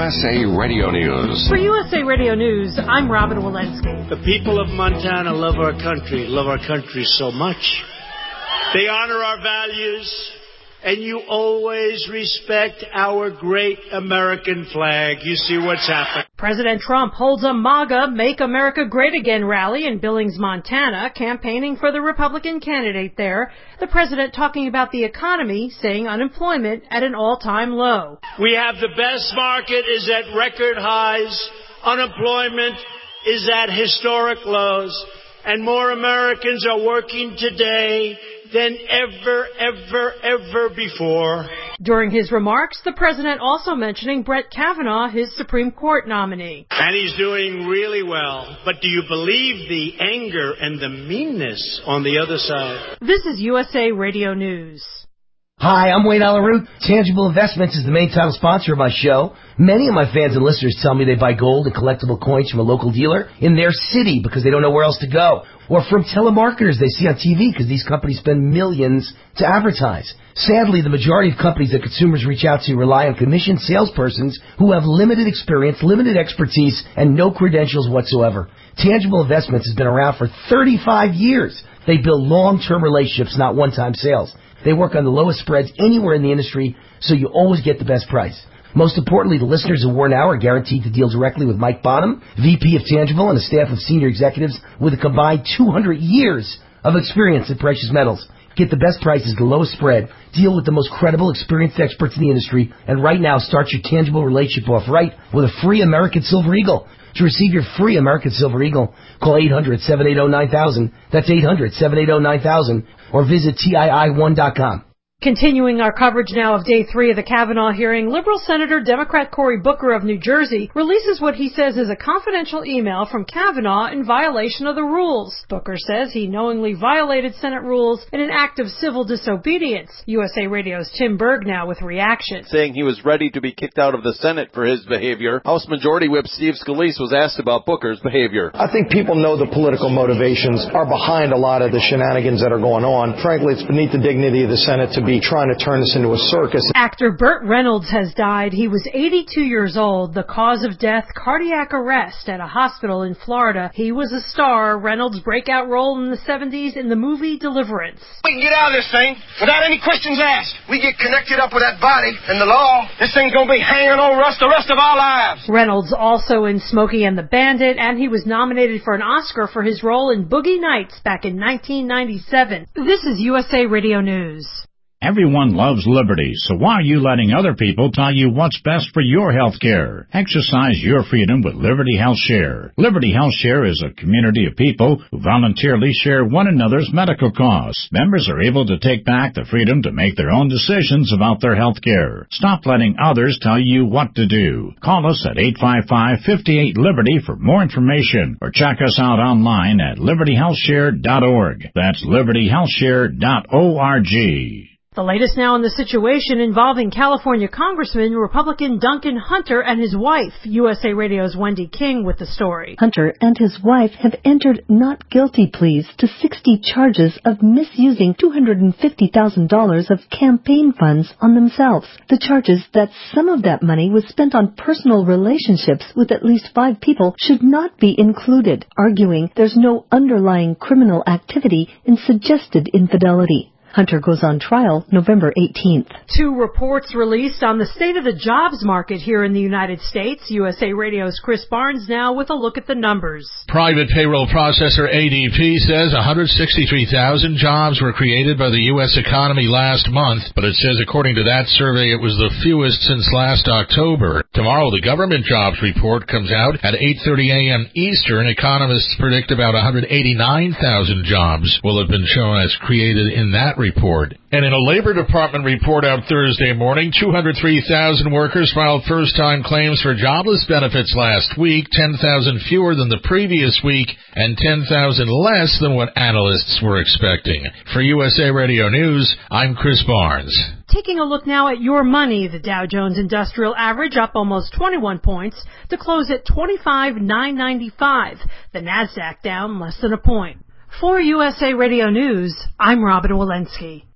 USA Radio News. For USA Radio News, I'm Robin Walensky. The people of Montana love our country so much. They honor our values, and you always respect our great American flag. You see what's happening. President Trump holds a MAGA Make America Great Again rally in Billings, Montana, campaigning for the Republican candidate there. The president talking about the economy, saying unemployment at an all-time low. We have the best market is at record highs. Unemployment is at historic lows. And more Americans are working today than ever before. During his remarks, the president also mentioning Brett Kavanaugh, his Supreme Court nominee. And he's doing really well. But do you believe the anger and the meanness on the other side? This is USA Radio News. Hi, I'm Wayne Alaroot. Tangible Investments is the main title sponsor of my show. Many of my fans and listeners tell me they buy gold and collectible coins from a local dealer in their city because they don't know where else to go. Or from telemarketers they see on TV because these companies spend millions to advertise. Sadly, the majority of companies that consumers reach out to rely on commissioned salespersons who have limited experience, limited expertise, and no credentials whatsoever. Tangible Investments has been around for 35 years. They build long-term relationships, not one-time sales. They work on the lowest spreads anywhere in the industry, so you always get the best price. Most importantly, the listeners of War Now are guaranteed to deal directly with Mike Bonham, VP of Tangible, and a staff of senior executives with a combined 200 years of experience in precious metals. Get the best prices, the lowest spread, deal with the most credible, experienced experts in the industry, and right now start your Tangible relationship off right with a free American Silver Eagle. To receive your free American Silver Eagle, call 800-780-9000. That's 800-780-9000. Or visit TII1.com. Continuing our coverage now of Day 3 of the Kavanaugh hearing, liberal Senator Democrat Cory Booker of New Jersey releases what he says is a confidential email from Kavanaugh in violation of the rules. Booker says he knowingly violated Senate rules in an act of civil disobedience. USA Radio's Tim Berg now with reaction. Saying he was ready to be kicked out of the Senate for his behavior, House Majority Whip Steve Scalise was asked about Booker's behavior. I think people know the political motivations are behind a lot of the shenanigans that are going on. Frankly, it's beneath the dignity of the Senate to be trying to turn this into a circus. Actor Burt Reynolds has died. He was 82 years old. The cause of death, cardiac arrest at a hospital in Florida. He was a star. Reynolds' breakout role in the 70s in the movie Deliverance. We can get out of this thing without any questions asked. We get connected up with that body and the law. This thing's going to be hanging over us the rest of our lives. Reynolds also in Smokey and the Bandit, and he was nominated for an Oscar for his role in Boogie Nights back in 1997. This is USA Radio News. Everyone loves liberty, so why are you letting other people tell you what's best for your health care? Exercise your freedom with Liberty Health Share. Liberty Health Share is a community of people who voluntarily share one another's medical costs. Members are able to take back the freedom to make their own decisions about their health care. Stop letting others tell you what to do. Call us at 855-58-LIBERTY for more information, or check us out online at libertyhealthshare.org. That's libertyhealthshare.org. The latest now on the situation involving California Congressman Republican Duncan Hunter and his wife. USA Radio's Wendy King with the story. Hunter and his wife have entered not guilty pleas to 60 charges of misusing $250,000 of campaign funds on themselves. The charges that some of that money was spent on personal relationships with at least 5 people should not be included, arguing there's no underlying criminal activity in suggested infidelity. Hunter goes on trial November 18th. 2 reports released on the state of the jobs market here in the United States. USA Radio's Chris Barnes now with a look at the numbers. Private payroll processor ADP says 163,000 jobs were created by the U.S. economy last month, but it says according to that survey it was the fewest since last October. Tomorrow the government jobs report comes out at 8:30 a.m. Eastern. Economists predict about 189,000 jobs will have been shown as created in that report. And in a Labor Department report out Thursday morning, 203,000 workers filed first-time claims for jobless benefits last week, 10,000 fewer than the previous week, and 10,000 less than what analysts were expecting. For USA Radio News, I'm Chris Barnes. Taking a look now at your money, the Dow Jones Industrial Average up almost 21 points to close at 25,995. The Nasdaq down less than a point. For USA Radio News, I'm Robin Walensky.